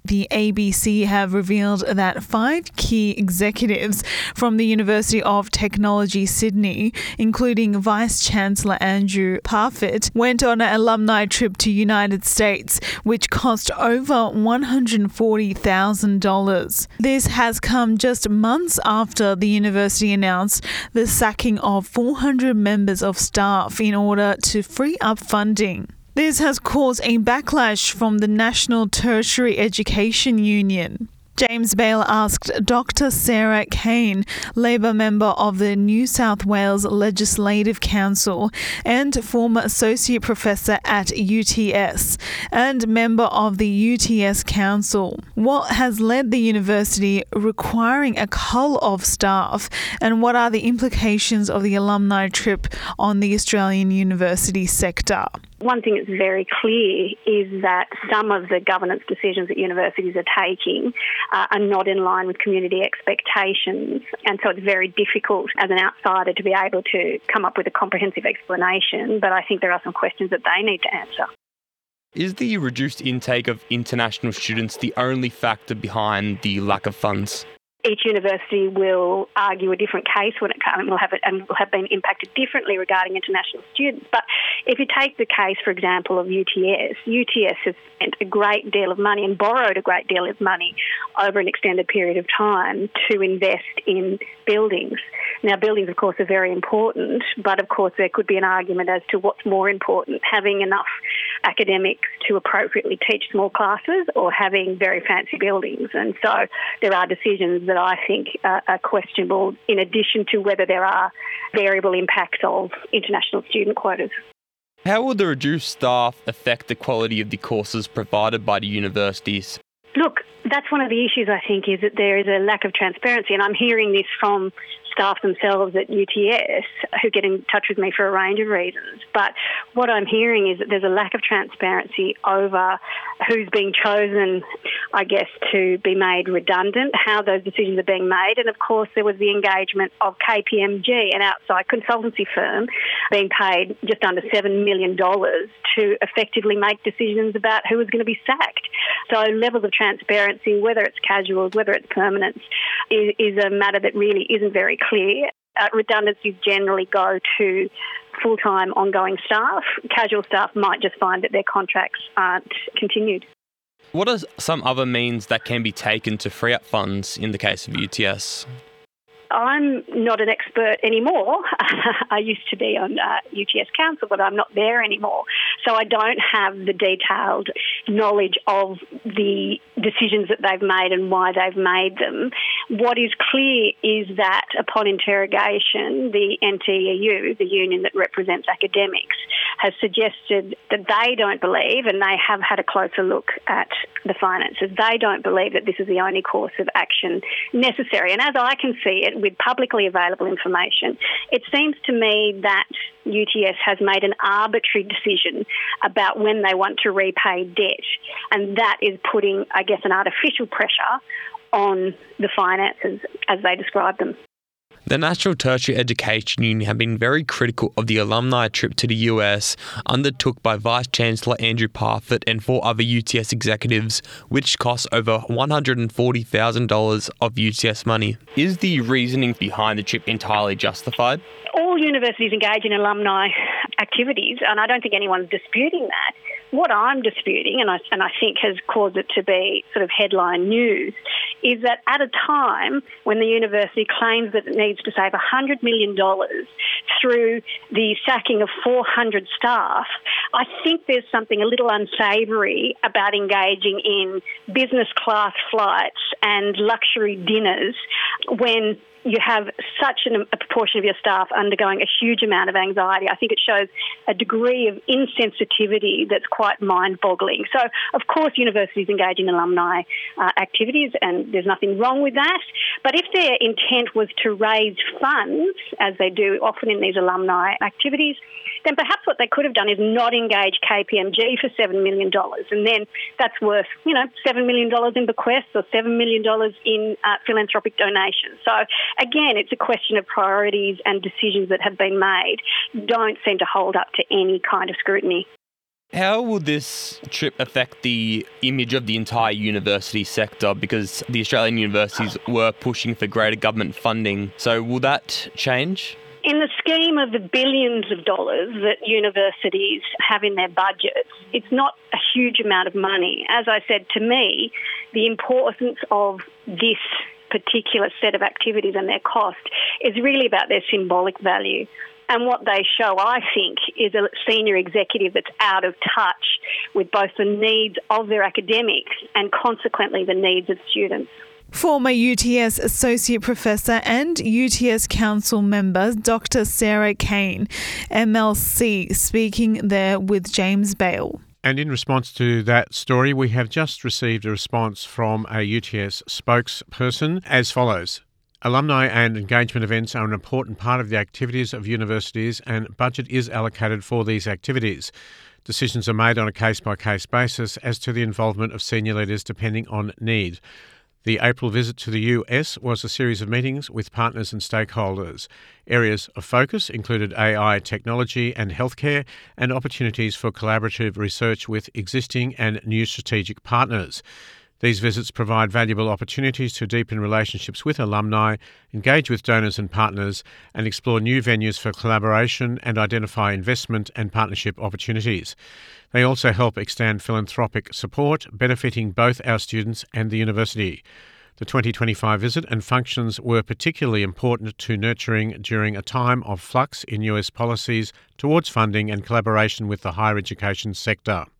The ABC have revealed that 5 key executives from the University of Technology Sydney, including Vice-Chancellor Andrew Parfitt, went on an alumni trip to United States, which cost over $140,000. This has come just months after the university announced the sacking of 400 members of staff in order to free up funding. This has caused a backlash from the National Tertiary Education Union. James Bale asked Dr. Sarah Kane, Labor member of the New South Wales Legislative Council and former Associate Professor at UTS and member of the UTS Council, what has led the university requiring a cull of staff, and what are the implications of the alumni trip on the Australian university sector? One thing that's very clear is that some of the governance decisions that universities are taking are not in line with community expectations. And so it's very difficult as an outsider to be able to come up with a comprehensive explanation. But I think there are some questions that they need to answer. Is the reduced intake of international students the only factor behind the lack of funds? Each university will argue a different case when it comes, will have been impacted differently regarding international students. But if you take the case, for example, of UTS has spent a great deal of money and borrowed a great deal of money over an extended period of time to invest in buildings. Now, buildings, of course, are very important, but of course there could be an argument as to what's more important, having enough academics to appropriately teach small classes or having very fancy buildings. And so there are decisions that I think are questionable, in addition to whether there are variable impacts of international student quotas. How will the reduced staff affect the quality of the courses provided by the universities? Look, that's one of the issues, I think, is that there is a lack of transparency, and I'm hearing this from staff themselves at UTS who get in touch with me for a range of reasons. But what I'm hearing is that there's a lack of transparency over who's being chosen, I guess, to be made redundant, how those decisions are being made. And of course, there was the engagement of KPMG, an outside consultancy firm, being paid just under $7 million to effectively make decisions about who was going to be sacked. So levels of transparency, whether it's casuals, whether it's permanents, is a matter that really isn't very clear. Redundancies generally go to full-time ongoing staff. Casual staff might just find that their contracts aren't continued. What are some other means that can be taken to free up funds in the case of UTS? I'm not an expert anymore. I used to be on UTS Council, but I'm not there anymore. So I don't have the detailed knowledge of the decisions that they've made and why they've made them. What is clear is that upon interrogation, the NTEU, the union that represents academics, has suggested that they don't believe, and they have had a closer look at the finances, they don't believe that this is the only course of action necessary. And as I can see it, with publicly available information, it seems to me that UTS has made an arbitrary decision about when they want to repay debt, and that is putting, I guess, an artificial pressure on the finances as they describe them. The National Tertiary Education Union have been very critical of the alumni trip to the US undertook by Vice-Chancellor Andrew Parfitt and 4 other UTS executives, which cost over $140,000 of UTS money. Is the reasoning behind the trip entirely justified? All universities engage in alumni activities, and I don't think anyone's disputing that. What I'm disputing, and I think has caused it to be sort of headline news, is that at a time when the university claims that it needs to save $100 million through the sacking of 400 staff, I think there's something a little unsavoury about engaging in business class flights and luxury dinners when you have such a proportion of your staff undergoing a huge amount of anxiety. I think it shows a degree of insensitivity that's quite mind-boggling. So, of course, universities engage in alumni activities, and there's nothing wrong with that. But if their intent was to raise funds, as they do often in these alumni activities, then perhaps what they could have done is not engage KPMG for $7 million. And then that's worth, $7 million in bequests or $7 million in philanthropic donations. So, again, it's a question of priorities, and decisions that have been made don't seem to hold up to any kind of scrutiny. How will this trip affect the image of the entire university sector? Because the Australian universities were pushing for greater government funding. So will that change? In the scheme of the billions of dollars that universities have in their budgets, it's not a huge amount of money. As I said, to me, the importance of this particular set of activities and their cost is really about their symbolic value. And what they show, I think, is a senior executive that's out of touch with both the needs of their academics and consequently the needs of students. Former UTS Associate Professor and UTS Council member Dr. Sarah Kane, MLC, speaking there with James Bale. And in response to that story, we have just received a response from a UTS spokesperson as follows. Alumni and engagement events are an important part of the activities of universities and budget is allocated for these activities. Decisions are made on a case-by-case basis as to the involvement of senior leaders depending on need. The April visit to the US was a series of meetings with partners and stakeholders. Areas of focus included AI technology and healthcare and opportunities for collaborative research with existing and new strategic partners. These visits provide valuable opportunities to deepen relationships with alumni, engage with donors and partners, and explore new venues for collaboration and identify investment and partnership opportunities. They also help extend philanthropic support, benefiting both our students and the university. The 2025 visit and functions were particularly important to nurturing during a time of flux in US policies towards funding and collaboration with the higher education sector.